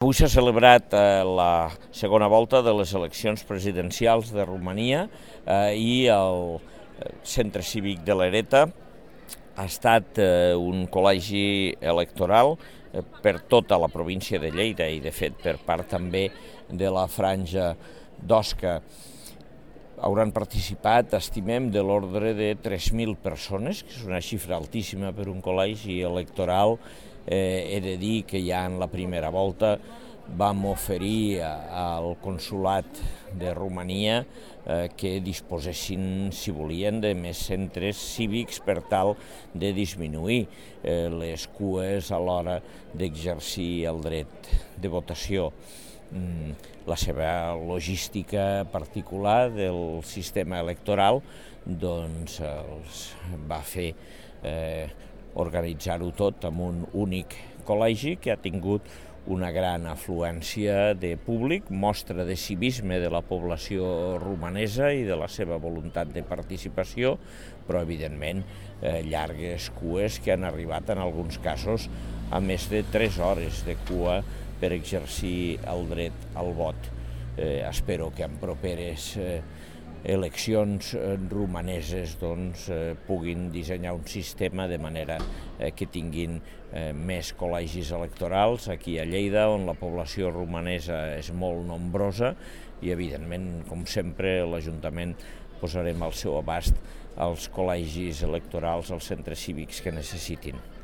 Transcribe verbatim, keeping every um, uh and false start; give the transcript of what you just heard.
Avui s'ha celebrat eh, la segona volta de les eleccions presidencials de Romania eh, i el Centre Cívic de l'Hereta ha estat eh, un col·legi electoral eh, per tota la província de Lleida i, de fet, per part també de la franja d'Osca. Hauran participat, estimem, de l'ordre de tres mil persones, que és una xifra altíssima per un col·legi electoral. Eh, he de dir que ja en la primera volta vam oferir al consolat de Romania eh, que disposessin, si volien, de més centres cívics per tal de disminuir eh, les cues a l'hora d'exercir el dret de votació. Mm, la seva logística particular del sistema electoral doncs els va fer eh, organitzar-ho tot amb un únic col·legi que ha tingut una gran afluència de públic, mostra de civisme de la població romanesa i de la seva voluntat de participació, però evidentment eh, llargues cues que han arribat en alguns casos a més de tres hores de cua per exercir el dret al vot. Eh, espero que en properes eh, eleccions romaneses doncs, eh, puguin dissenyar un sistema de manera eh, que tinguin eh, més col·legis electorals aquí a Lleida, on la població romanesa és molt nombrosa i, evidentment, com sempre, l'Ajuntament posarem al seu abast els col·legis electorals, els centres cívics que necessitin.